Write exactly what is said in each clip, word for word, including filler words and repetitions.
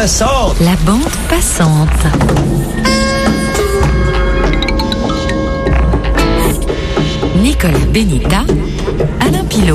passante. La bande passante. Nicolas Benita, Alain Pilot.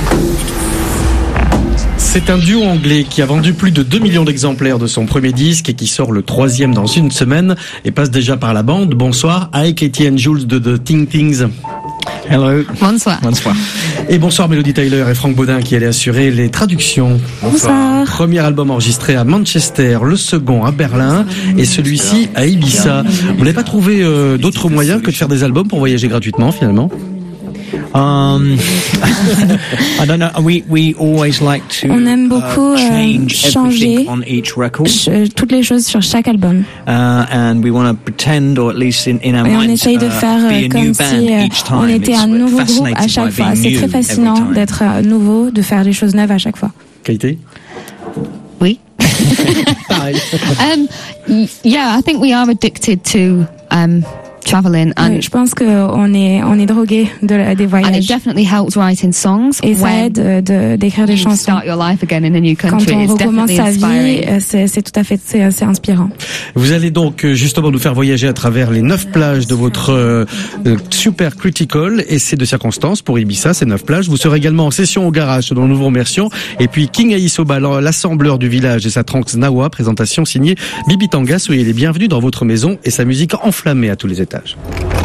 C'est un duo anglais qui a vendu plus de deux millions d'exemplaires de son premier disque et qui sort le troisième dans une semaine et passe déjà par la bande. Bonsoir, Ike, Katie and Jules de The Ting Tings. Hello. Bonsoir. Bonsoir. Et bonsoir Mélodie Tyler et Franck Baudin qui allaient assurer les traductions. Bonsoir. Premier album enregistré à Manchester, le second à Berlin et celui-ci à Ibiza. Vous n'avez pas trouvé euh, d'autres moyens que de faire des albums pour voyager gratuitement finalement? Um, I don't know. We we always like to On aime beaucoup uh, change euh, changer everything on each record, ch- toutes les choses sur chaque album. uh, and we want to pretend, or at least in, in our Et on minds, essaye de uh, faire be euh, a comme new si band euh, each time. on était It's un we're nouveau groupe fascinated à chaque by fois. being C'est new très every fascinant time. d'être euh, nouveau, de faire des choses neuves à chaque fois. Qualité? Oui. Pareil. um, y- yeah, I think we are addicted to um, traveling, and Oui, je pense qu'on est, on est drogué de, la- des and it voyages. definitely helps writing songs. Et ça when aide euh, de, d'écrire des you chansons. start your life again in a new Quand country. on It's recommence definitely sa vie, inspiring. euh, c'est, c'est tout à fait c'est, c'est inspirant. Vous allez donc euh, justement nous faire voyager à travers les neuf plages de votre euh, euh, Super Critical et c'est de circonstance pour Ibiza, ces neuf plages. Vous serez également en session au garage dont nous vous remercions. Et puis King Aïsoba, l'assembleur du village et sa tranx Nawa, présentation signée Bibi Tanga. Soyez les bienvenus dans votre maison et sa musique enflammée à tous les étages.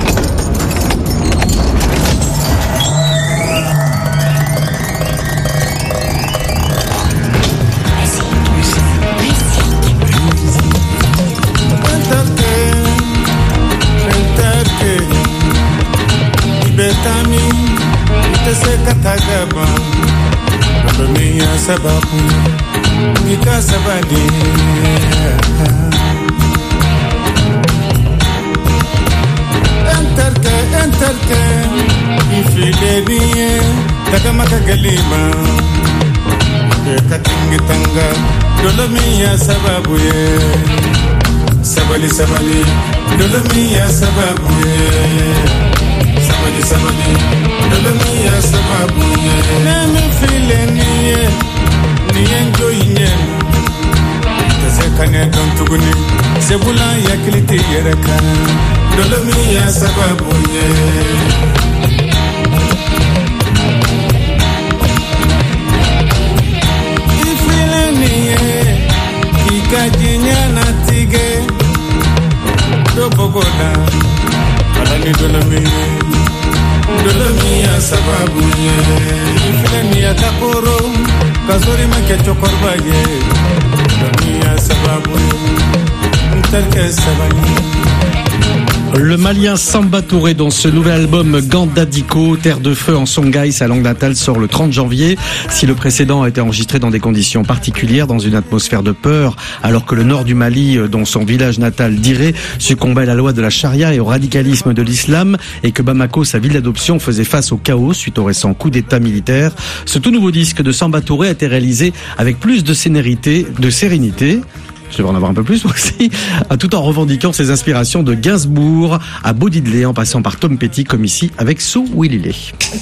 Tagaba, Romania sababu, Nika sabadi. Enterke, enterke, ifile biye, tagamaka galima, katingi tanga, Romania sababu ye, sabali sabali, Romania sababu ye. Sabali sabali, dolamiya sababu ye. Nami file niye, niye enjoy nye. Tase kane don tuguni, sebula ya kiliti yereka. Dolamiya sababu ye. Ifile niye, ikajinya natige. Dobogoda, alani dolamiye. Dolamiya sababu ye, ifilani ya takoro, kazori makecho korba ye. Dolamiya sababu ye, nterke sabani. Le Malien Samba Touré, dont ce nouvel album Gandadiko, Terre de Feu en Songhai, sa langue natale, sort le trente janvier. Si le précédent a été enregistré dans des conditions particulières, dans une atmosphère de peur, alors que le nord du Mali, dont son village natal Diré, succombait à la loi de la charia et au radicalisme de l'islam, et que Bamako, sa ville d'adoption, faisait face au chaos suite au récent coup d'état militaire, ce tout nouveau disque de Samba Touré a été réalisé avec plus de sérénité, de sérénité, je devrais en avoir un peu plus aussi, tout en revendiquant ses inspirations de Gainsbourg à Bo Diddley en passant par Tom Petty comme ici avec So Willile.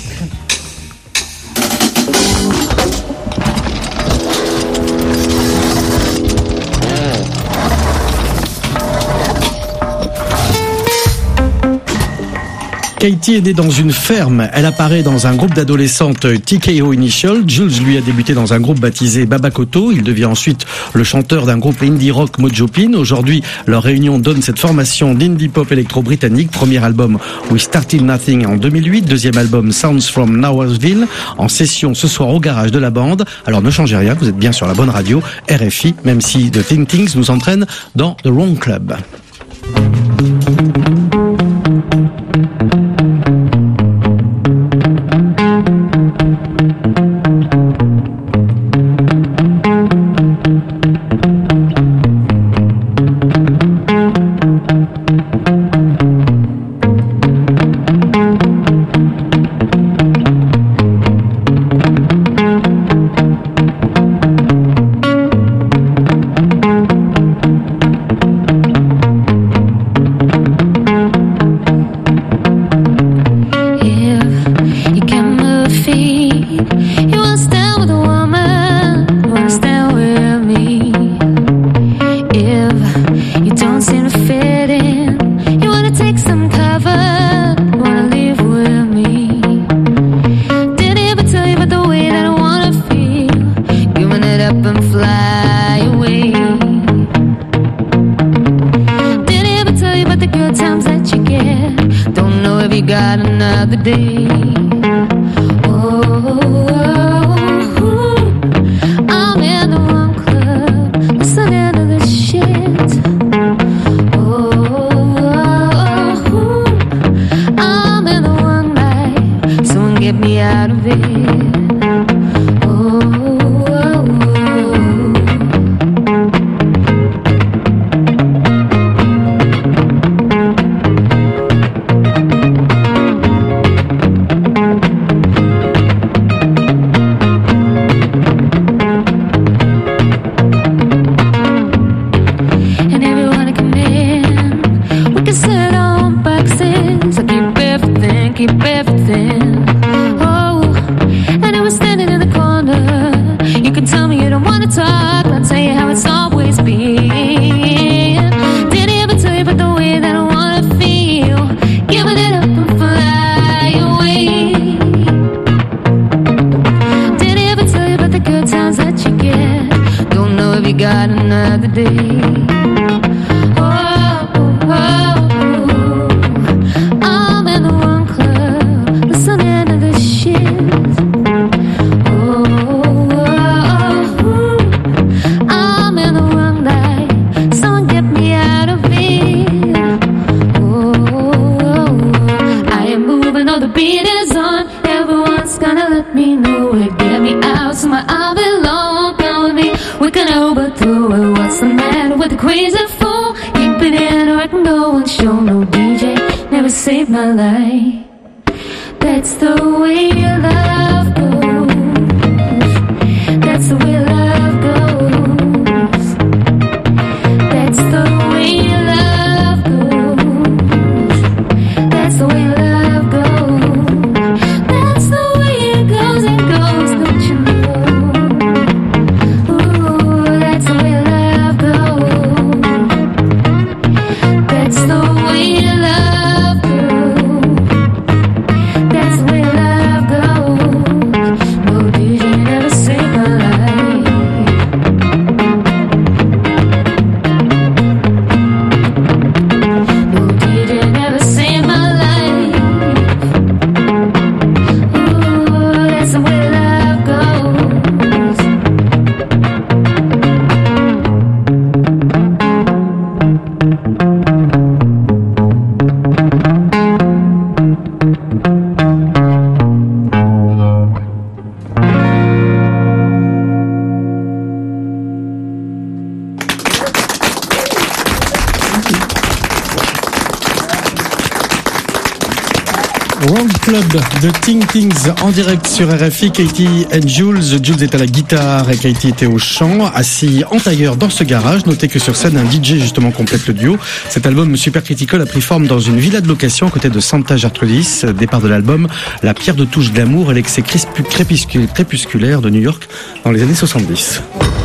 Katie est née dans une ferme. Elle apparaît dans un groupe d'adolescentes T K O Initial. Jules, lui, a débuté dans un groupe baptisé Babakoto. Il devient ensuite le chanteur d'un groupe indie rock Mojopin. Aujourd'hui, leur réunion donne cette formation d'indie pop électro-britannique. Premier album We Started Nothing en deux mille huit. Deuxième album Sounds from Nowheresville. En session ce soir au garage de la bande. Alors ne changez rien, vous êtes bien sur la bonne radio, R F I, même si The Ting Tings nous entraîne dans The Wrong Club. know if you got another day. Oh, I'm in the wrong club, listening to this shit. Oh, I'm in the wrong night, someone get me out of it. de Ting Tings en direct sur R F I. Katie and Jules. Jules est à la guitare et Katie était au chant, assis en tailleur dans ce garage. Notez que sur scène, un D J justement complète le duo. Cet album Super Critical a pris forme dans une villa de location à côté de Santa Gertrudis. Départ de l'album, la pierre de touche glamour et l'excès crépusculaire de New York dans les années soixante-dix.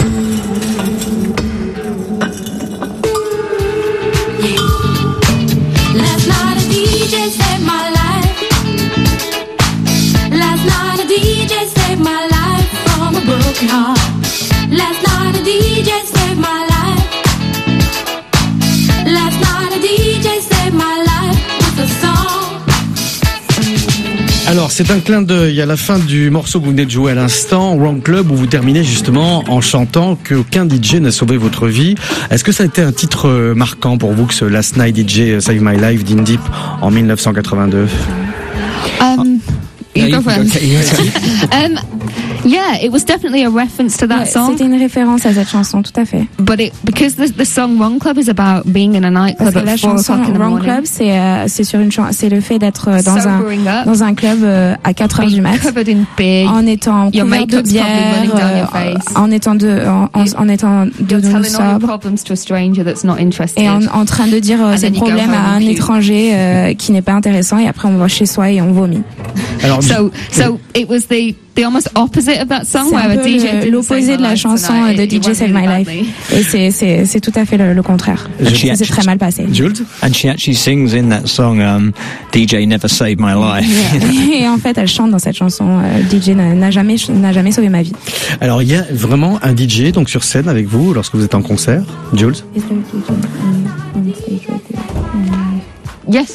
Alors, c'est un clin d'œil à la fin du morceau que vous venez de jouer à l'instant, Wrong Club, où vous terminez justement en chantant qu'aucun D J n'a sauvé votre vie. Est-ce que ça a été un titre marquant pour vous que ce Last Night D J Save My Life d'In Deep en dix-neuf cent quatre-vingt-deux? Um, you go first. um, yeah, it was definitely a reference to that ouais, song. C'était une référence à cette chanson, tout à fait. But it, because the, the song Wrong Club is about being in a nightclub at la four chanson o'clock in the Wrong morning. Club, c'est euh, c'est sur une chan- c'est le fait d'être euh, dans Sobering un up, dans un club euh, à quatre heures du mat, covered in beer, en étant your couvert de makeup's bière, probably running down your euh, face. en étant de en, en, en étant de You're nous telling all your sobre problems to a stranger that's not interested. et en, en train de dire euh, And ses then you go problèmes home à un and puke. étranger euh, qui n'est pas intéressant, et après on va chez soi et on vomit. Alors, So, so it was the the almost opposite of that song, C'est where un a peu D J le- didn't l'opposé save de my la life chanson tonight. de It D J went Save really My Life. badly. Et c'est c'est c'est tout à fait le, le contraire. And she Ça s'est actually- très mal passé. Jules? And she actually sings in that song, um, D J Never Saved My Life. Et en fait, elle chante dans cette chanson, euh, D J n'a n'a jamais n'a jamais sauvé ma vie. Alors, il y a vraiment un D J donc sur scène avec vous lorsque vous êtes en concert, Jules? Yes.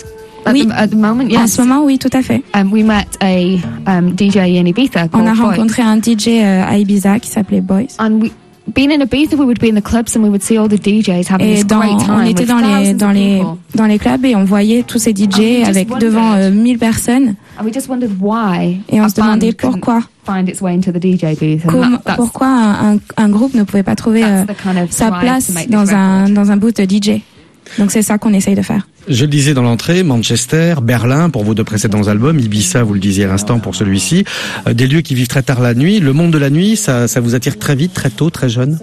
At, Oui. the, at the moment, yes. En ce moment, oui, tout à fait. Um, we met a um, D J in Ibiza On a called Boy. rencontré un D J euh, à Ibiza qui s'appelait Boys. And we, being in Ibiza, we would be in the clubs and we would see all the D Js having Et this dans, great time on était with dans les thousands dans of les people. dans les clubs et on voyait tous ces D J And we just avec wondered. devant euh, mille personnes And we just wondered why et on a se demandait band couldn't pourquoi find its way into the D J booth. And Comme- that, that's, pourquoi un, un, un groupe ne pouvait pas trouver euh, that's the kind of sa drive place to make this dans un record. dans un booth de D J. Donc c'est ça qu'on essaye de faire. Je le disais dans l'entrée, Manchester, Berlin pour vos deux précédents albums, Ibiza, vous le disiez à l'instant pour celui-ci, euh, des lieux qui vivent très tard la nuit. Le monde de la nuit, ça, ça vous attire très vite, très tôt, très jeune?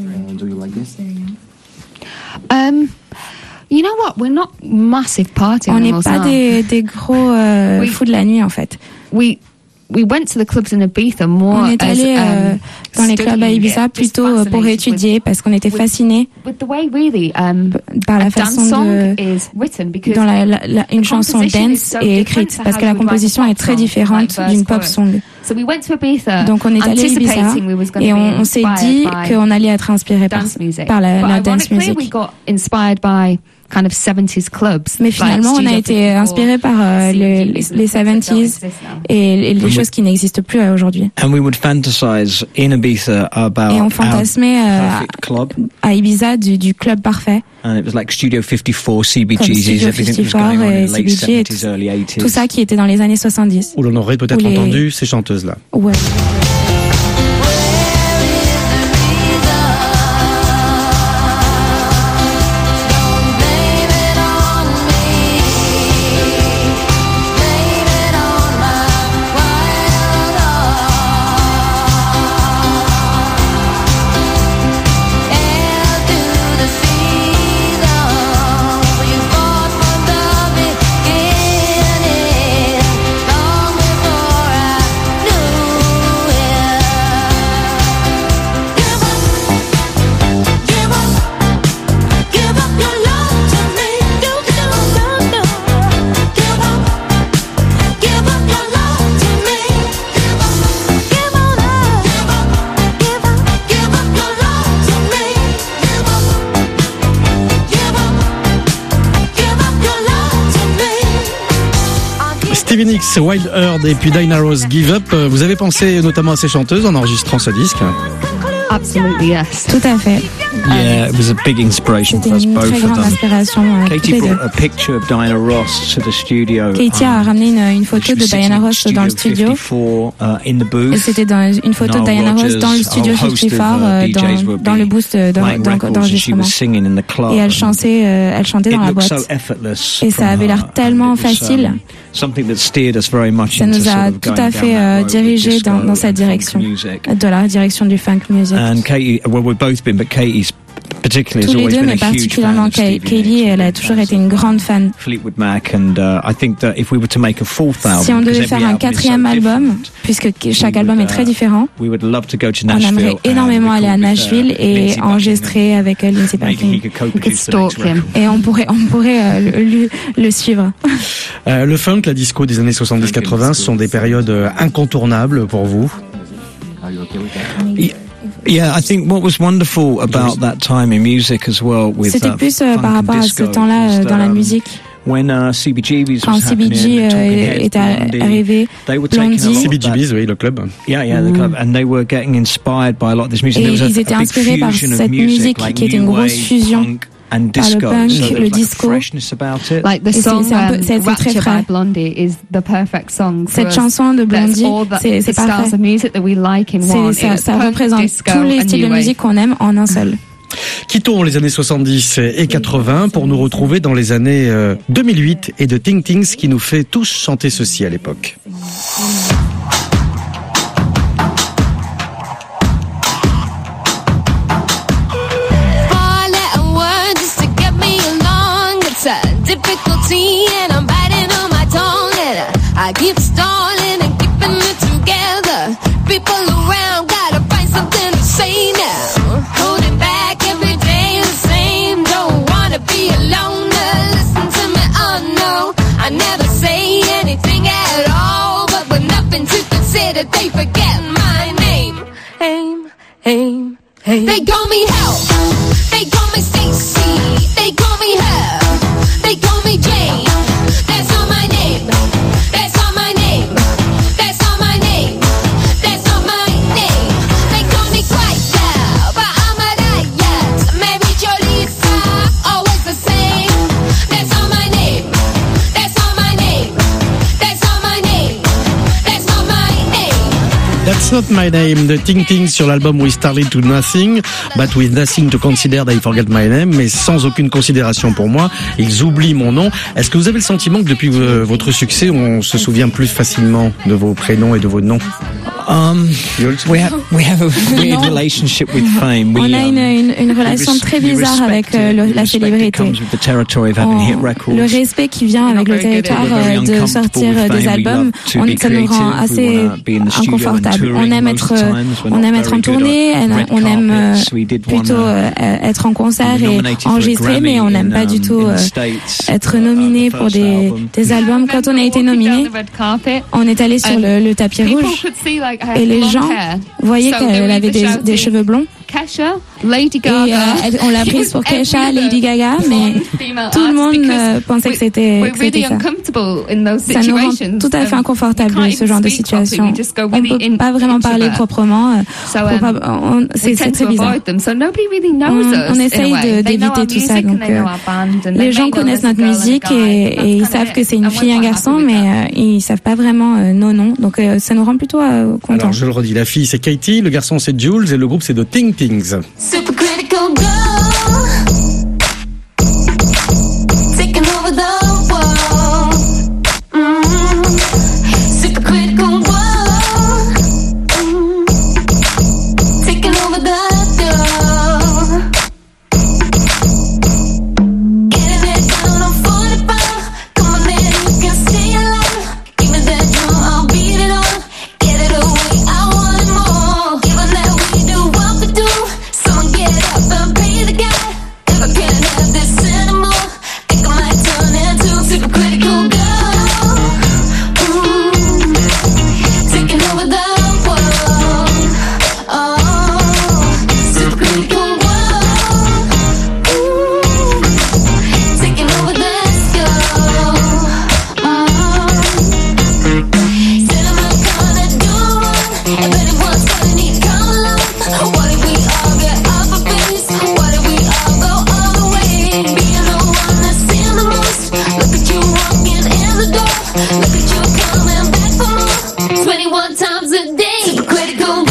Um, you know what? We're not massive party On n'est animals pas now. des des gros euh, Oui. fous de la nuit en fait. We we went to the clubs in Ibiza more On est as, allé euh, um, dans les clubs à studying Ibiza it, just plutôt euh, pour fascinated étudier parce qu'on était with- fascinés with the way really um, par a la dance façon song de is written because dans la, la, la- une the chanson composition is dance so est different écrite to parce how que la you would write a composition pop est très song, différente like verse, d'une pop chorus. song. So we went to Ibiza Donc on est allé à Ibiza anticipating we was going et to be on, on s'est dit inspired by qu'on allait être inspiré par, dance music. par la, But la dance ironically, we music. got inspired by kind of seventies clubs. Mais like finalement, on a Studio été fifty-four, inspiré par euh, C D, le- les, and les things that don't soixante-dix exist now. et les, les choses qui n'existent plus euh, aujourd'hui. And we would fantasize in Ibiza about Et on our fantasmait euh, perfect club. à Ibiza du, du club parfait. And it was like Studio fifty-four, C B Comme Gs, Studio everything that was fifty-four going on in et the late C B G et seventies, tout- early eighties. Tout ça qui était dans les années soixante-dix. Où l'on aurait peut-être Ou les- entendu ces chanteuses-là. Ouais. Stevie Nicks, Wild Heart et puis Diana Ross, Give Up. Vous avez pensé notamment à ces chanteuses en enregistrant ce disque? Absolutely, yes. Tout à fait. Yeah, it was a big inspiration C'était for us une both très of grande them. inspiration. euh, toutes Katie les deux. brought a picture of Diana Ross to the studio. Katie a um, ramené une, une she photo was de sitting Diana in Ross dans le studio. fifty-four, uh, in the Et booth. c'était dans une photo de Nile Diana Ross Rodgers, dans le studio a host fifty-four, of, uh, euh, D Js would dans, dans be le boost euh, d'en- playing d'en- records and she d'enregistrement. was singing in the club. Et elle and chantait, euh, elle chantait it dans la looked boîte. so effortless Et ça from avait her, l'air and tellement it was, um, facile. something that steered us very much Ça into nous sort a of tout going à down fait that euh, road with dirigé disco dans, dans cette and funk direction, music. de la direction du funk music. And Katie, well, we've both been, but Katie's particularly Tous has les always deux, been mais a huge fan particulièrement of Stevie Kay- Kaylee, Nicks. elle a toujours été une grande fan. Fleetwood Mac, and uh, I think that if we were to make a fourth album, Si on because devait every faire un album is so quatrième album, different, puisque chaque we album would, est très uh, différent, we would love to go to on Nashville aimerait and énormément aller à record with, uh, Nashville et Lindsey enregistrer avec euh, Lindsey Buckingham. Maybe he Buckingham. could co-produce the stalk next him. record. Et on pourrait, on pourrait euh, le, le suivre. Euh, le funk, la disco des années soixante-dix quatre-vingts, ce sont des périodes euh, incontournables pour vous. Yeah, I think what was wonderful about that time in music as well with C'était uh, plus euh, funk par and rapport à disco ce temps-là was euh, that, dans la um, musique. When uh, C B G B's Quand was C B happening, G and Talking euh, Heads, est ar- Blondie, arrivé, they were taking a Blondie, lot C B of G that- B's, oui, le club. Yeah, yeah, the club, and they were getting inspired by a lot of this music. Et There was a, ils étaient a big inspirés par fusion of cette music, musique like qui était une new grosse wave, fusion punk and par le disco. punk, so there le was like a disco. freshness about it. Like the Et c'est- song c'est un peu- um, c'est- c'est très Rapture frais. by Blondie is the perfect song for Cette us. chanson de That's Blondie, all the, c'est the c'est styles parfait. of music that we like in C'est- one. Ça, It's ça punk, représente disco, tous les and styles new de wave. musique qu'on aime en un seul. Quittons les années soixante-dix et quatre-vingts pour nous retrouver dans les années euh, deux mille huit et de Ting Tings qui nous fait tous chanter ceci à l'époque. Four-letter word just to get me along. It's a difficulty and I'm biting on my tongue. And I, I keep stalling and keeping it together. People around gotta find something to say now. Holding back every day the same. Don't wanna be alone. Listen to me, oh no. I never say anything at all. But with nothing to consider, they forget my name. Aim, aim, aim. They call me help. They call me Stacy. They call me her. They call me Jane. There's no That's Not My Name de Ting Ting sur l'album We Started to Nothing, but with nothing to consider, they forget my name, mais sans aucune considération pour moi, ils oublient mon nom. Est-ce que vous avez le sentiment que depuis euh, votre succès, on se souvient plus facilement de vos prénoms et de vos noms? Um, we have we have a weird relationship with fame. We, On a une, une, une um, relation we res- très we bizarre avec respect euh, it. le- We la respect it célébrité. comes with the territory of having hit On- records. le respect qui vient avec le territoire We're very euh, de uncomfortable sortir with euh, des fame. We albums, love to on, be ça nous rend creative. We assez wanna be in the studio and inconfortable. touring On aime most être, times. We're on not aime être very en good tournée, on red on aime euh, carpets. We did plutôt one, uh, euh, être en concert we et nominated for a enregistrer, mais on Grammy n'aime in, pas um, du tout in the euh, States, être uh, nominé the pour first des, album. des albums. Quand on a été nominé, on est allé sur le, le tapis rouge et les gens voyaient qu'elle avait des, des cheveux blonds. Kesha, Lady Et euh, Gaga. elle- on l'a prise pour Kesha, Lady Gaga, mais tout le monde euh, pensait que c'était que c'était ça. Ça nous rend tout à fait inconfortable ce genre de situation. On peut pas vraiment parler proprement. euh, faut pas- on- C'est c'est très bizarre. On, on essaye de- d'éviter tout ça. Donc, euh, les gens connaissent notre musique et, et ils savent que c'est une fille et un garçon, mais euh, ils savent pas vraiment euh, nos noms. Donc euh, ça nous rend plutôt euh, contents. Alors je le redis, la fille c'est Katie, le garçon c'est Jules et le groupe c'est The Ting Tings. Supercritical girl, taking over the world. Mm. Supercritical world, mm. Taking over the girl. Getting it down on forty-five. Come on in, you can stay alive. Give me that drum, I'll beat it on. Get it away, I want it more. Given that we do what we do, someone get up and pay the guy. If I can't have this anymore, think I might turn into a supercritical girl. Mm. Taking over the world. Oh, supercritical world. Ooh. Taking over this girl. Mm. Said I'm not gonna do one. If anyone's gonna need to come along, what if we all get off our face? What if we all go all the way? Being the one that's seen the most. Look at you walking in the door. Look at you coming back for more. twenty-one times a day. Critical girl.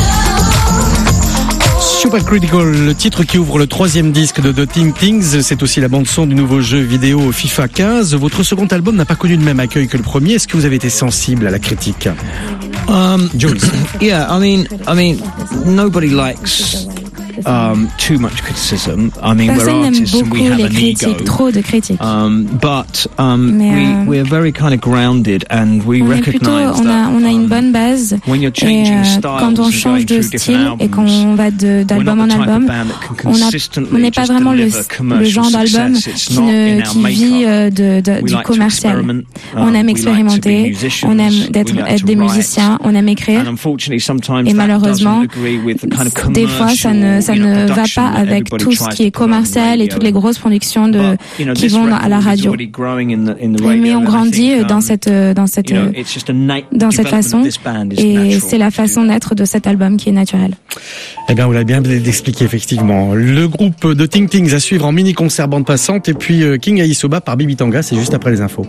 Supercritical, le titre qui ouvre le troisième disque de The Ting Tings, c'est aussi la bande-son du nouveau jeu vidéo FIFA quinze. Votre second album n'a pas connu le même accueil que le premier. Est-ce que vous avez été sensible à la critique? Um, Jules. Yeah, I mean, I mean, nobody likes um, too much criticism. I mean, we're Personne n'aime artists and beaucoup we have les an ego. critiques, trop de critiques. Um, but um, Mais, we euh, we're very kind of grounded, and we On est plutôt, recognize on a, that. on a une um, bonne base. when you're Et changing euh, styles quand on and change going de through style different et qu'on albums, va de- we're d'album not en the type of album, band that can on a- consistently on n'est pas just vraiment le, deliver le commercial genre d'album success. It's qui, not ne, in our qui makeup. vit euh, de, de- We du like to commercial. experiment. On Um, aime we like to be expérimenter, musicians. on aime We d'être, like être to des write. musiciens, on aime écrire. And unfortunately, sometimes Et that malheureusement, doesn't agree with the kind of des fois, ça ne, ça commercial, you know, ne va production pas that avec everybody tout ce tries qui est to put on commercial et radio. toutes les grosses productions de, But, you know, qui this vont à la record is radio. already growing in the- in the Et radio, mais on and I grandit think, dans um, cette, dans cette, you know, it's just a na- dans cette development façon. of this band is Et natural c'est la to façon do. d'être de cet album qui est naturel. Eh bien, vous l'avez bien expliqué, effectivement. Le groupe de Ting Tings à suivre en mini-concert bande passante et puis euh, King Aïsoba par Bibi Tanga, c'est juste après les infos.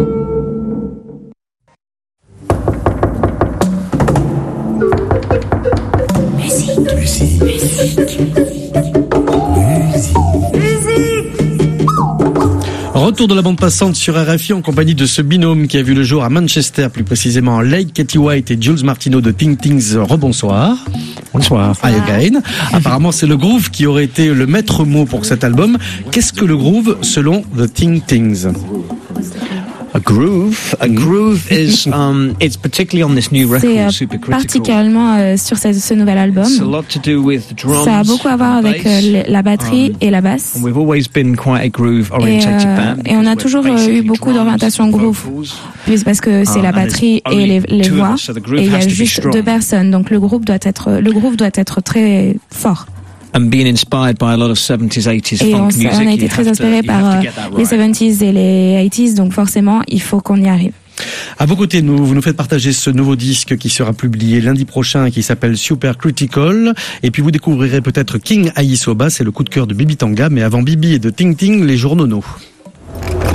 Retour de la bande passante sur R F I en compagnie de ce binôme qui a vu le jour à Manchester, plus précisément Lake Katie White et Jules Martineau de Ting Tings. Rebonsoir. Bonsoir. Hi again. Apparemment, c'est le groove qui aurait été le maître mot pour cet album. Qu'est-ce que le groove selon The Ting Tings? A groove, a groove is, um, it's particularly on this new C'est record, euh, Supercritical. particulièrement euh, sur ce, ce nouvel album. It's a lot to do with drums, Ça a beaucoup à voir and avec bass. euh, la batterie Um, et la basse. And we've always been quite a Et, groove-orientated euh, band. et on a because toujours we're euh, eu basically beaucoup drums d'orientation and groove, vocals. puis parce que c'est Um, la and there's batterie et only les, les two of voix, us, so the groove et il y has a to be juste strong. deux personnes, donc le groupe doit être, le groove doit être très fort. And being inspired by a lot of seventies, eighties Et on, funk s'est- music, on a you été très have to- inspiré you par have euh, to get that les right. seventies et les eighties, donc forcément, il faut qu'on y arrive. À vos côtés, nous, vous nous faites partager ce nouveau disque qui sera publié lundi prochain, qui s'appelle Supercritical. Et puis vous découvrirez peut-être King Aïsoba, c'est le coup de cœur de Bibi Tanga. Mais avant Bibi et de Ting Ting, les journaux no.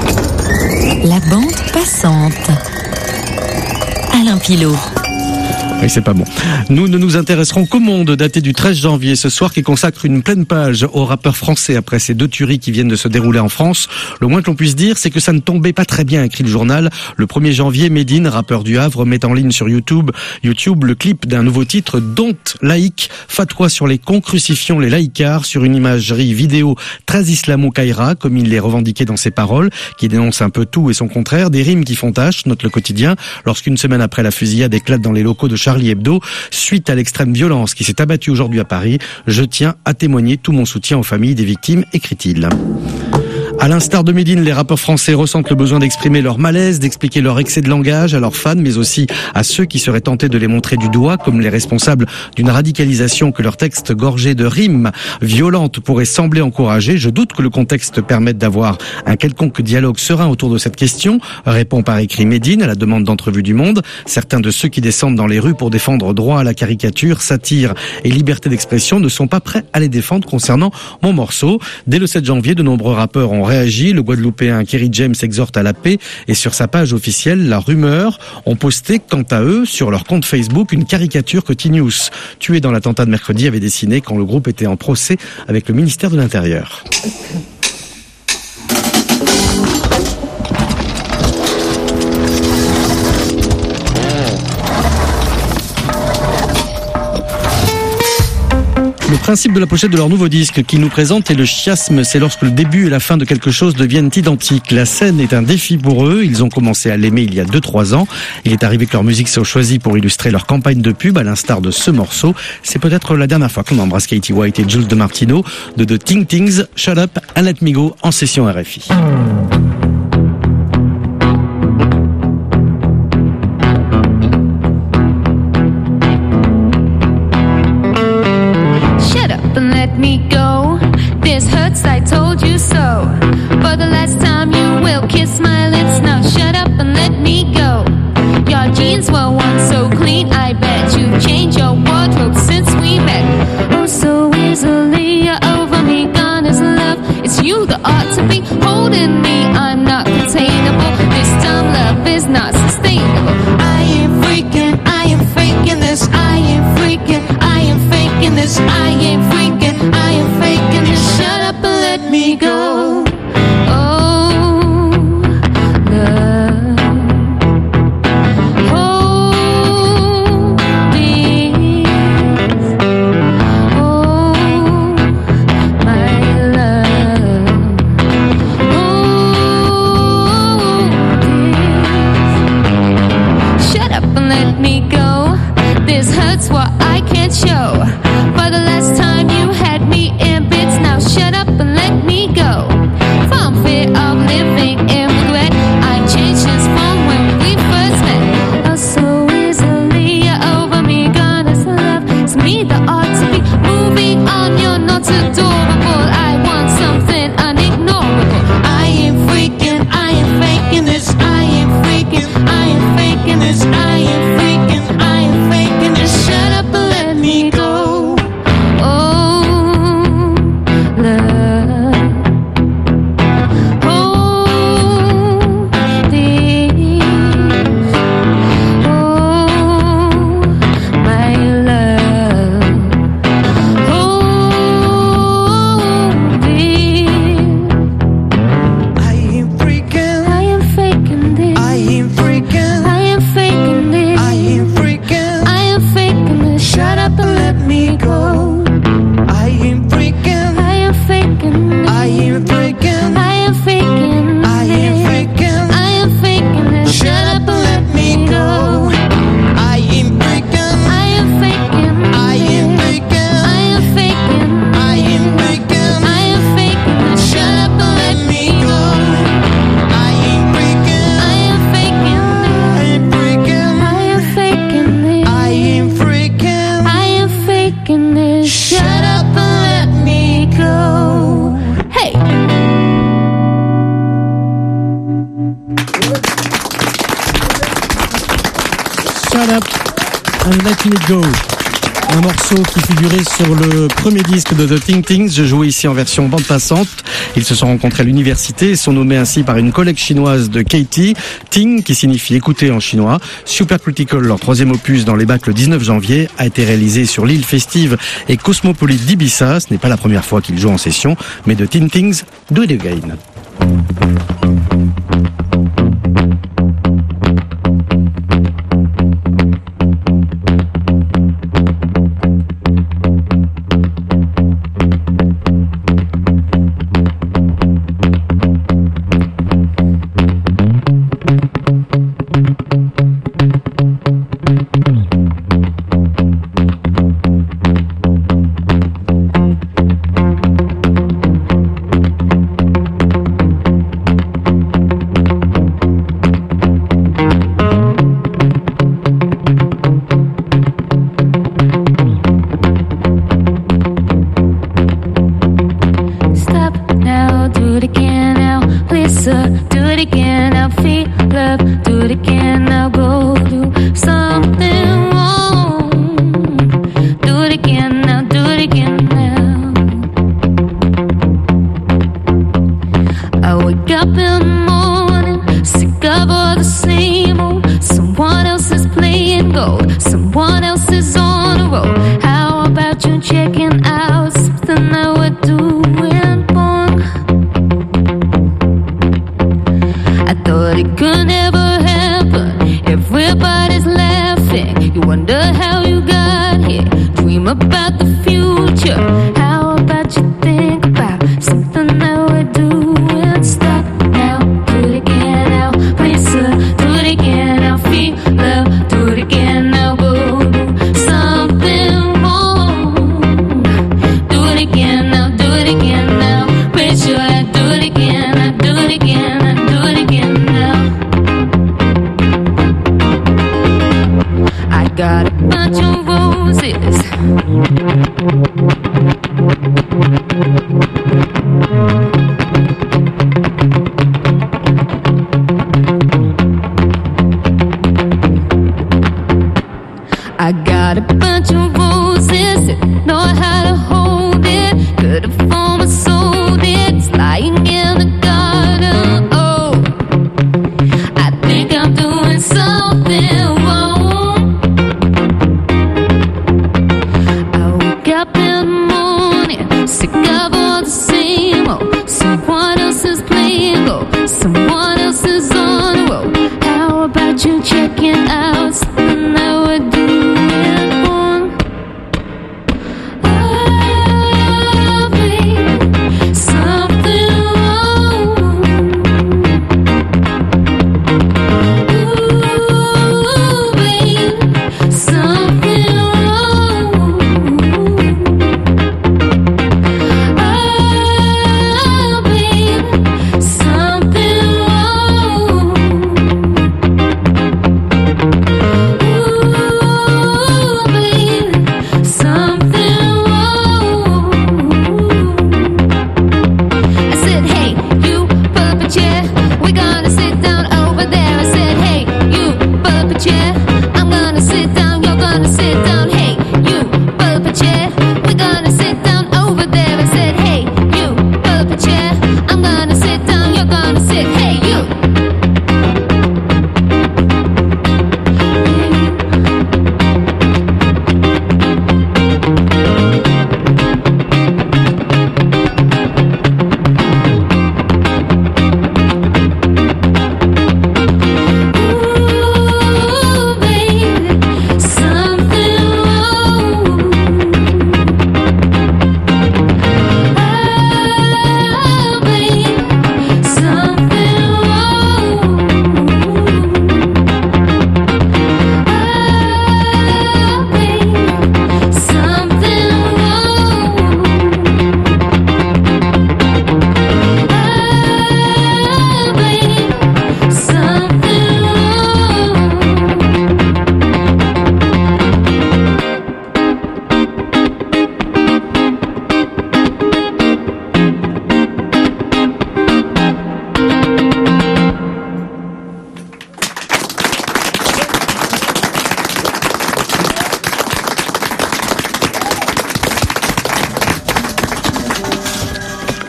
La bande passante. Alain Pilot. Oui, c'est pas bon. Nous ne nous intéresserons qu'au Monde daté du treize janvier ce soir qui consacre une pleine page aux rappeurs français après ces deux tueries qui viennent de se dérouler en France. Le moins que l'on puisse dire, c'est que ça ne tombait pas très bien, écrit le journal. Le premier janvier, Medine, rappeur du Havre, met en ligne sur YouTube, YouTube le clip d'un nouveau titre, Don't Laïc, fatwa sur les cons, crucifions les laïcards, sur une imagerie vidéo très islamo-kaïra, comme il l'est revendiqué dans ses paroles, qui dénonce un peu tout et son contraire, des rimes qui font tâche, note le quotidien, lorsqu'une semaine après la fusillade éclate dans les locaux de Charlie Hebdo, suite à l'extrême violence qui s'est abattue aujourd'hui à Paris, je tiens à témoigner tout mon soutien aux familles des victimes, écrit-il. À l'instar de Medine, les rappeurs français ressentent le besoin d'exprimer leur malaise, d'expliquer leur excès de langage à leurs fans, mais aussi à ceux qui seraient tentés de les montrer du doigt comme les responsables d'une radicalisation que leurs textes gorgés de rimes violentes pourraient sembler encourager. Je doute que le contexte permette d'avoir un quelconque dialogue serein autour de cette question, répond par écrit Medine à la demande d'entrevues du Monde. Certains de ceux qui descendent dans les rues pour défendre droit à la caricature, satire et liberté d'expression ne sont pas prêts à les défendre concernant mon morceau. Dès le sept janvier, de nombreux rappeurs ont réagi. Le Guadeloupéen Kerry James exhorte à la paix et sur sa page officielle, La Rumeur ont posté quant à eux sur leur compte Facebook une caricature que T-News, tué dans l'attentat de mercredi, avait dessinée quand le groupe était en procès avec le ministère de l'Intérieur. Le principe de la pochette de leur nouveau disque qui nous présente est le chiasme, c'est lorsque le début et la fin de quelque chose deviennent identiques. La scène est un défi pour eux, ils ont commencé à l'aimer il y a deux trois ans. Il est arrivé que leur musique soit choisie pour illustrer leur campagne de pub, à l'instar de ce morceau. C'est peut-être la dernière fois qu'on embrasse Katie White et Jules de Martino de The Ting Tings, Shut Up and Let Me Go en session R F I. Me go. This hurts, I told you so. For the last time you will kiss my lips. Now shut up and let me go. Your jeans were once so clean, I bet you changed your wardrobe since we met. Oh, so easily you're over me, gone is love. It's you that ought to be holding me. I'm not containable. This time love is not sustainable. I ain't freaking, I am faking this. I ain't freaking, I am faking this. I ain't freaking. I am faking this. Shut up and let me go. Oh, love. Oh, please. Oh, my love. Oh, please. Shut up and let me go. This hurts what I can't show. For the last time you had me in bits, now shut up and let me go. From fear of living in regret, I've changed since from when we first met. Oh, so easily you're over me, gone as love. It's me that ought to be moving on. You're not adorable. I want something unignorable. I ain't freaking, I ain't faking this. I ain't freaking, I ain't faking this. I ain't freaking, I ain't faking this. Shut up and let me go. Shut up and let me go. Un morceau qui figurait sur le premier disque de The Ting Tings, je jouais ici en version bande passante. Ils se sont rencontrés à l'université et sont nommés ainsi par une collègue chinoise de Katie, Ting qui signifie écouter en chinois. Super Critical, leur troisième opus dans les bacs le dix-neuf janvier, a été réalisé sur l'île festive et cosmopolite d'Ibiza. Ce n'est pas la première fois qu'ils jouent en session, mais The Ting Tings, do it again.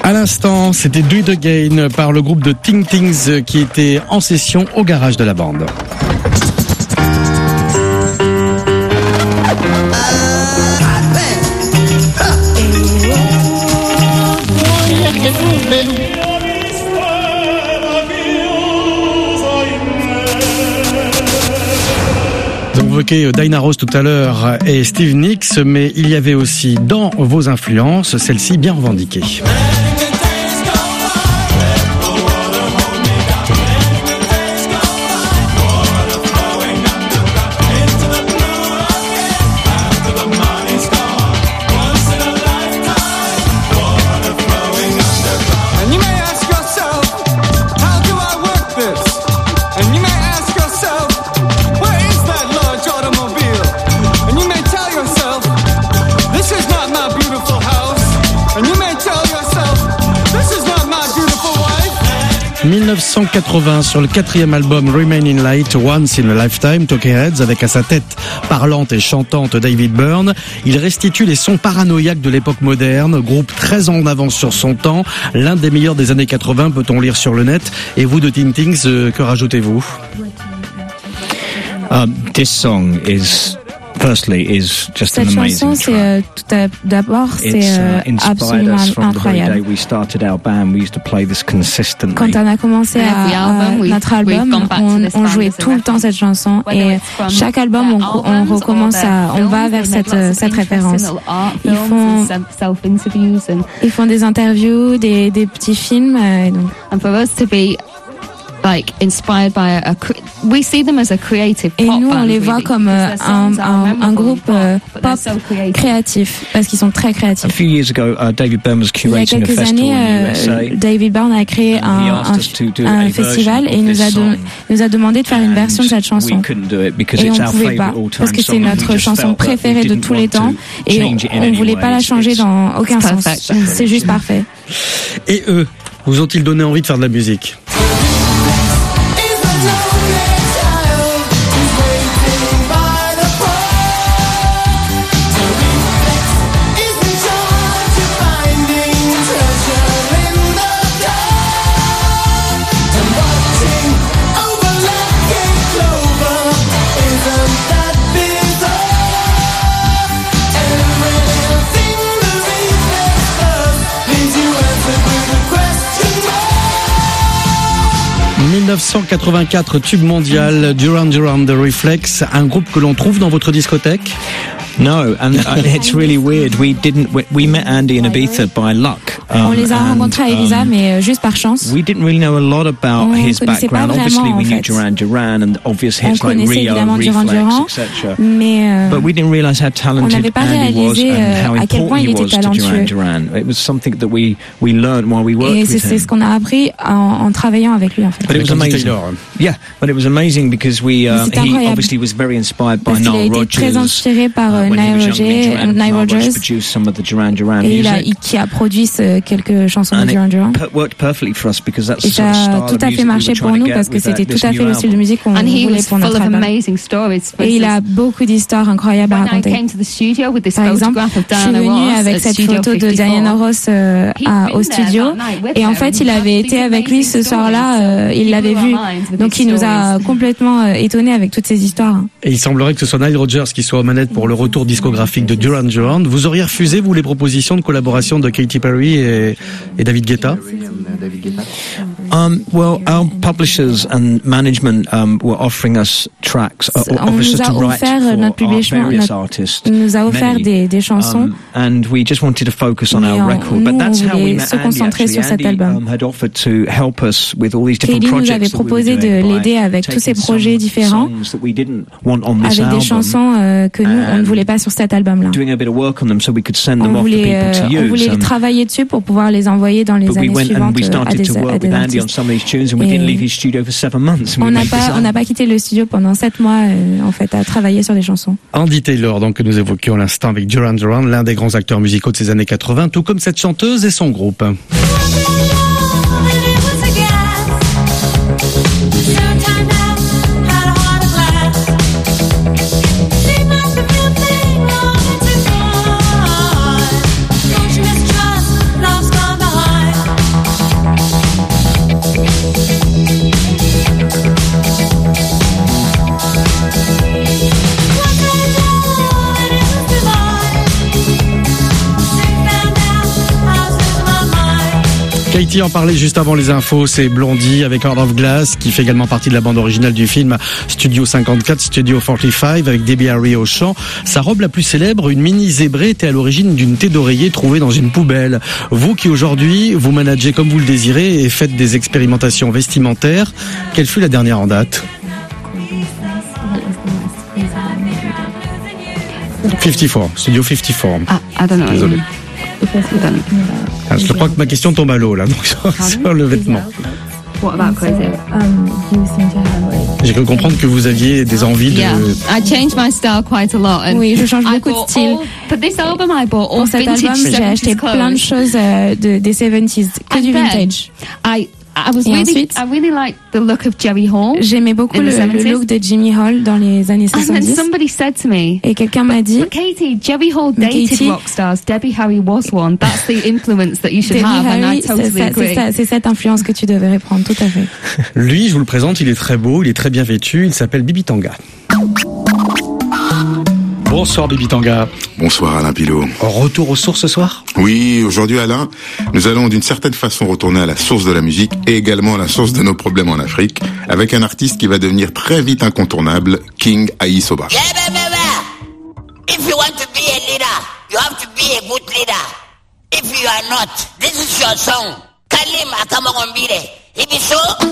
À l'instant, c'était Do It Again par le groupe de Ting Tings qui était en session au garage de la bande. Vous évoquez Diana Ross tout à l'heure et Steve Nicks, mais il y avait aussi dans vos influences celle-ci bien revendiquée. dix-neuf cent quatre-vingts, sur le quatrième album Remain in Light, Once in a Lifetime, Talking Heads, avec à sa tête parlante et chantante David Byrne, il restitue les sons paranoïaques de l'époque moderne, groupe très en avance sur son temps, l'un des meilleurs des années quatre-vingts, peut-on lire sur le net. Et vous, de Ting Tings, euh, que rajoutez-vous? Um, this song is firstly is just Cette an amazing chanson, c'est euh, tout à, d'abord, c'est euh, absolument incroyable. Quand on a commencé à, à notre album, on, on jouait tout le temps cette chanson et chaque album, on, on recommence à, on va vers cette cette référence. Ils font, ils font des interviews, des des petits films. Et donc, Like inspired by a, we see them as a creative pop et nous on les band, voit really, comme euh, un, un, un groupe euh, pop so créatif parce qu'ils sont très créatifs. A few years ago, uh, David Byrne was Il y a curating a quelques festival années, in euh, the U S A. David Byrne a créé un, un, un festival et il nous a, don, nous a demandé de faire une version de cette chanson. Et on ne pouvait pas parce que c'est notre chanson préférée de tous les temps et on ne voulait pas la changer dans aucun sens. C'est juste parfait. Et eux, vous ont-ils donné envie de faire de la musique? dix-neuf cent quatre-vingt-quatre, tube mondial, Duran Duran The Reflex, un groupe que l'on trouve dans votre discothèque? No, and it's really weird. We didn't. We, we met Andy in Ibiza by luck. Um, On les a rencontrés à Ibiza, um, mais juste par chance. We didn't really know a lot about On his background. Vraiment, Obviously, we en knew fait. Duran Duran and obvious hits On like Rio, Duran Duran, Reflex, et cetera. Mais euh, but we didn't realize how talented Andy was and how important he was to Duran Duran. It was something that we we learned while we worked Et with him. c'est ce qu'on a appris en, en travaillant avec lui, en fait. But it was amazing. Yeah, but it was amazing because we uh, he obviously was very inspired by Nile Rodgers. Très inspiré par uh, Nile Rodgers. Nile Rodgers, et il a, qui a produit ce, quelques chansons de Duran Duran. Et ça a tout à fait marché pour nous parce que c'était tout à fait le style de musique qu'on voulait pour notre album. Et il a beaucoup d'histoires incroyables à raconter. Par exemple, je suis venue avec cette photo de Diana Ross euh, à, au studio et en fait il avait été avec lui ce soir-là, euh, il l'avait vu. Donc il nous a complètement euh, étonnés avec toutes ces histoires. Et il semblerait que ce soit Nile Rodgers qui soit aux manettes pour le retour discographique de Duran Duran. Vous auriez refusé, vous, les propositions de collaboration de Katy Perry et, et David Guetta? Um, well, our publishers and management um, were offering us tracks, uh, on nous a offert notre publication, notre, nous a offert des, des chansons. Um, and we just wanted to focus on our record. But that's how we met Andy. Actually, Andy um, had offered to help us with all these different projects. Katy nous avait proposé de l'aider avec tous ces projets différents, avec des chansons euh, que nous on ne voulait pas sur cet album-là. On voulait, euh, on voulait um, travailler dessus pour pouvoir les envoyer dans les années suivantes euh, à des, à des artistes. On n'a pas, on n'a pas quitté le studio pendant sept mois euh, en fait à travailler sur des chansons. Andy Taylor, donc que nous évoquions à l'instant avec Duran Duran, l'un des grands acteurs musicaux de ces années quatre-vingts, tout comme cette chanteuse et son groupe. Katie en parlait juste avant les infos, c'est Blondie avec Heart of Glass qui fait également partie de la bande originale du film Studio cinquante-quatre, Studio quarante-cinq avec Debbie Harry au chant. Sa robe la plus célèbre, une mini zébrée, était à l'origine d'une thé d'oreiller trouvée dans une poubelle. Vous qui aujourd'hui vous managez comme vous le désirez et faites des expérimentations vestimentaires, quelle fut la dernière en date? cinquante-quatre, Studio cinquante-quatre. Ah, I don't know. Désolé. Ah, je crois que ma question tombe à l'eau là, donc sur le vêtement. What about clothing? J'ai cru comprendre que vous aviez des envies de... Yeah, I changed my style quite a lot. And oui, je change beaucoup de style. For this album, I bought all Pour cet album, j'ai acheté plein de choses euh, de, des soixante-dix, que And du then vintage. I, I was Et really, ensuite, I really liked the look of Jerry Hall. J'aimais beaucoup le, le look de Jimmy Hall dans les années And then soixante-dix. somebody said to me, Et quelqu'un m'a dit, Katie, Jerry Hall dated Katie, rock stars. Debbie Harry was one. That's the influence that you should Debbie have. And I Harry, totally c'est ça, agree. c'est ça, c'est cette influence que tu devrais prendre, tout à fait. Lui, je vous le présente, il est très beau, il est très bien vêtu, il s'appelle Bibi Tanga. Bonsoir Bibi Tanga. Bonsoir Alain Pilot. Retour aux sources ce soir? Oui, aujourd'hui Alain, nous allons d'une certaine façon retourner à la source de la musique et également à la source de nos problèmes en Afrique, avec un artiste qui va devenir très vite incontournable, King Aïsoba. Yeah, baby, baby. If you want to be a leader, you have to be a good leader. If you are not, this is your song. Kalim Akamogombire. If it's so...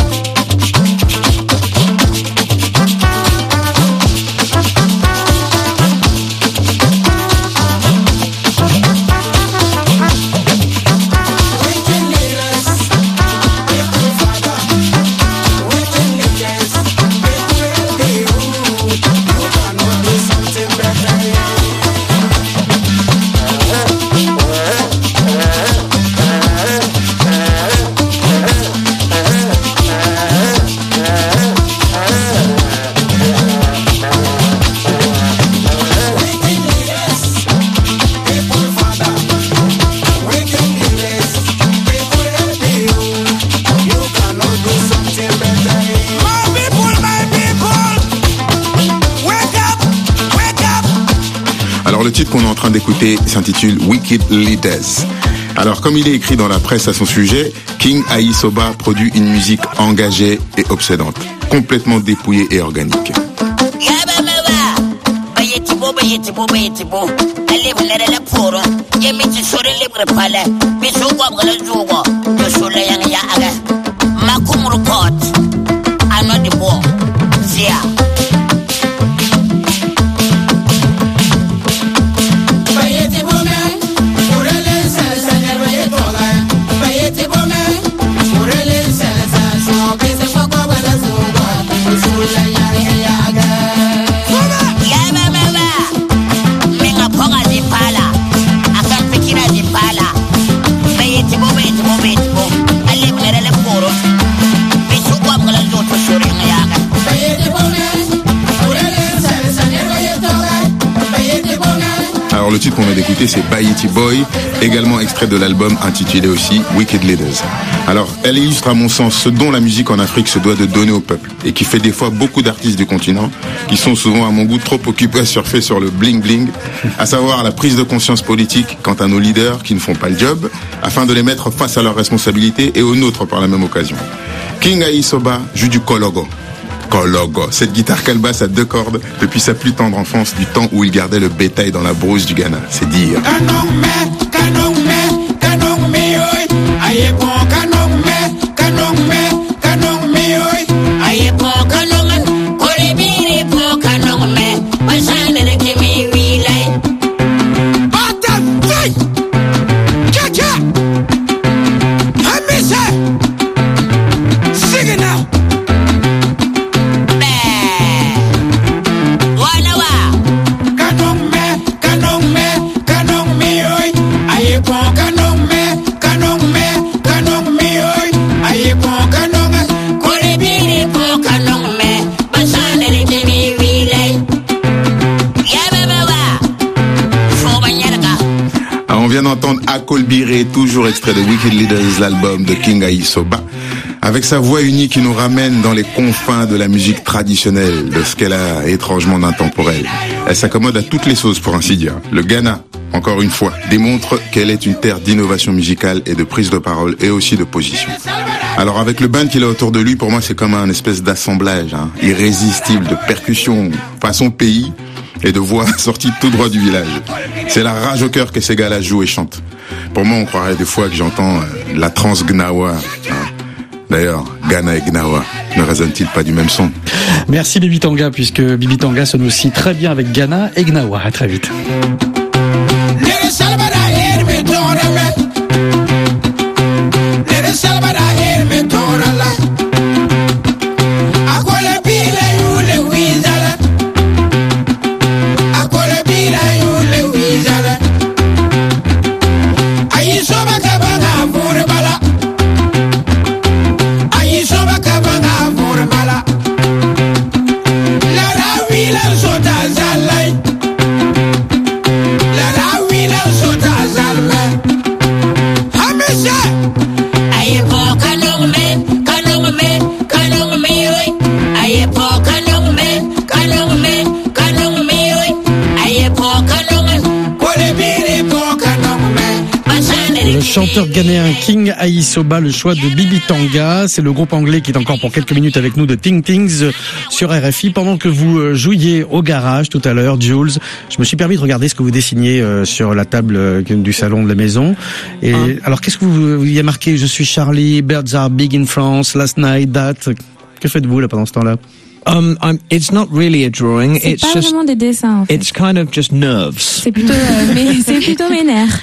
Le titre qu'on est en train d'écouter s'intitule Wicked Leaders. Alors, comme il est écrit dans la presse à son sujet, King Aïsoba produit une musique engagée et obsédante, complètement dépouillée et organique. Alors le titre qu'on vient d'écouter, c'est Bayeti Boy, également extrait de l'album intitulé aussi Wicked Leaders. Alors elle illustre à mon sens ce dont la musique en Afrique se doit de donner au peuple et qui fait des fois beaucoup d'artistes du continent qui sont souvent à mon goût trop occupés à surfer sur le bling bling, à savoir la prise de conscience politique quant à nos leaders qui ne font pas le job, afin de les mettre face à leurs responsabilités et aux nôtres par la même occasion. King Aïsoba joue du kologo. Kologo, cette guitare calebasse à deux cordes depuis sa plus tendre enfance, du temps où il gardait le bétail dans la brousse du Ghana, c'est dire. Akolbiré, toujours extrait de Wicked Leaders, l'album de King Aïsoba, avec sa voix unique qui nous ramène dans les confins de la musique traditionnelle, de ce qu'elle a étrangement d'intemporel. Elle s'accommode à toutes les sauces pour ainsi dire. Le Ghana, encore une fois, démontre qu'elle est une terre d'innovation musicale et de prise de parole et aussi de position. Alors avec le band qu'il a autour de lui, pour moi c'est comme un espèce d'assemblage hein, irrésistible de percussions façon pays et de voix sorties tout droit du village. C'est la rage au cœur que ces gars-là jouent et chantent. Pour moi on croirait des fois que j'entends euh, la trance gnawa. Hein. D'ailleurs, Ghana et Gnawa ne résonnent-ils pas du même son? Merci Bibi Tanga, puisque Bibi Tanga sonne aussi très bien avec Ghana et Gnawa. À très vite. Chanteur ghanéen King Aïsoba, le choix de Bibi Tanga. C'est le groupe anglais qui est encore pour quelques minutes avec nous de Ting Tings sur R F I. Pendant que vous jouiez au garage tout à l'heure, Jules, je me suis permis de regarder ce que vous dessiniez sur la table du salon de la maison. Et ah. alors, qu'est-ce que vous, vous y a marqué? Je suis Charlie, Birds are big in France, last night, that. Que faites-vous là pendant ce temps-là? Um, I'm, it's not really a drawing. C'est it's pas just, vraiment des dessins, en fait. It's kind of just nerves. C'est plutôt, euh, mais c'est plutôt mes nerfs.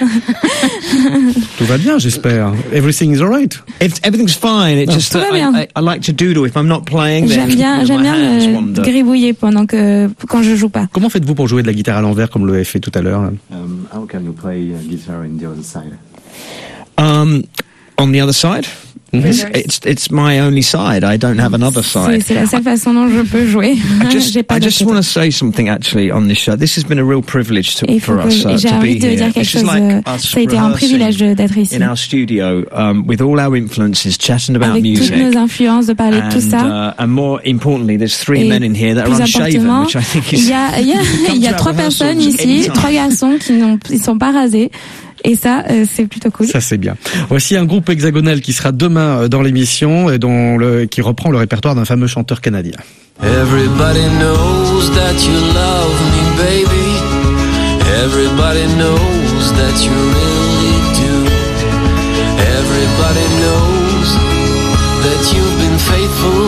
Tout va bien, j'espère. Everything is alright. It's, everything's fine. It's non, just that I, I, I like to doodle. If I'm not playing, then j'aime bien, j'aime bien me gribouiller pendant que quand je joue pas. Comment faites-vous pour jouer de la guitare à l'envers comme vous l'avez fait tout à l'heure? Um, how can you play uh, guitar on the other side? Um, on the other side. It's, it's it's my only side. I don't have another side. C'est, c'est la seule façon dont je peux jouer. I just, I just want to say something actually on this show. This has been a real privilege to, for que, us uh, to be here. Dire quelque chose, like ça a été un privilège d'être ici. In our studio, um, with all our influences, chatting about Avec music. Avec toutes nos influences, de parler de tout ça. Uh, and more importantly, there's three Et men in here that are unshaven, which I think is. Il y a, il y a, il y a trois personnes ici, trois garçons qui n'ont, ils sont pas rasés. Et ça, euh, c'est plutôt cool. Ça, c'est bien. Voici un groupe hexagonal qui sera demain dans l'émission et dont le, qui reprend le répertoire d'un fameux chanteur canadien. Everybody knows that you love me, baby. Everybody knows that you really do. Everybody knows that you've been faithful.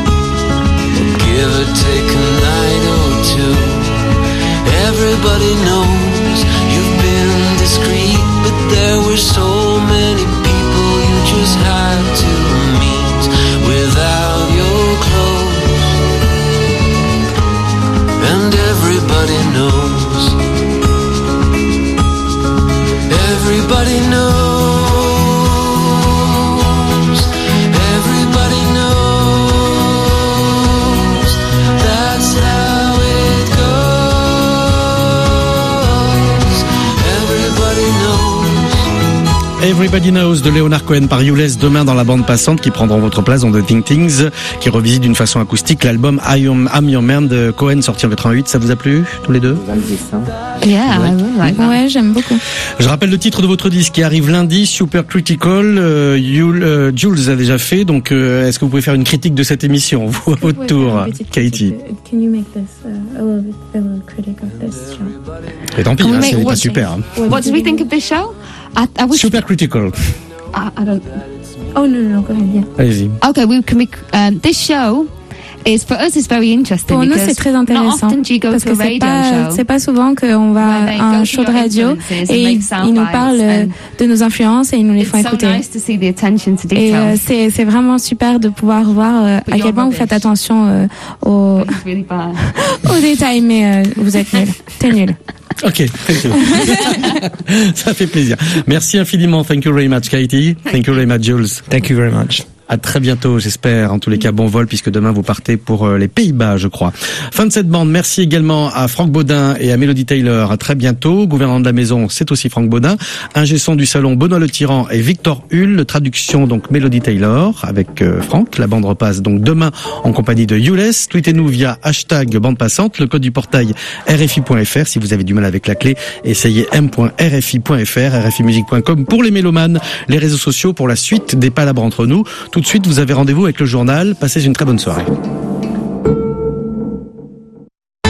Give or take a night or two. Everybody knows you've been discreet, but there were so many people you just had to meet without your clothes. And everybody knows. Everybody knows. Everybody knows. That's how it goes. Everybody knows. Everybody Knows de Leonard Cohen par Youles demain dans la bande passante qui prendront votre place dans The Ting Tings qui revisite d'une façon acoustique l'album I Am, I'm Your Man de Cohen sorti en quatre-vingt-huit. Ça vous a plu tous les deux? Yeah, I like that. Ouais, j'aime beaucoup. Je rappelle le titre de votre disque qui arrive lundi, Super Critical. Euh, Yul, euh, Jules a déjà fait, donc euh, est-ce que vous pouvez faire une critique de cette émission, vous, à votre tour, Katie? Can you make this uh, a little bit, a little critic of this show? Et tant pis, hein, c'est pas super. Hein. What did we think of this show? I, I wish Super Critical. I, I don't. Oh no, no, no, go ahead. Yeah. Allez-y. Okay, we can. We, um, this show. Is for us is very interesting. Pour nous, c'est très intéressant parce que c'est pas, c'est pas souvent qu'on va à un show de radio et ils, ils nous parlent de nos influences et ils nous les font écouter. Et euh, c'est, c'est vraiment super de pouvoir voir euh, à quel point vous faites attention euh, aux, aux détails, mais euh, vous êtes nuls. T'es nul. Ok, thank you. Ça fait plaisir. Merci infiniment. Thank you very much, Katie. Thank you very much, Jules. Thank you very much. À très bientôt, j'espère. En tous les cas, bon vol, puisque demain vous partez pour les Pays-Bas, je crois. Fin de cette bande. Merci également à Franck Baudin et à Mélodie Taylor. À très bientôt. Gouvernant de la maison, c'est aussi Franck Baudin. Ingé son du salon, Benoît Le Tyran et Victor Hull. Traduction, donc Mélodie Taylor avec euh, Franck. La bande repasse donc demain en compagnie de Youles. Tweetez-nous via hashtag bande passante. Le code du portail R F I point F R. Si vous avez du mal avec la clé, essayez m point r f i point f r, r f i musique point com pour les mélomanes. Les réseaux sociaux pour la suite des palabres entre nous. Tout de suite, vous avez rendez-vous avec le journal. Passez une très bonne soirée.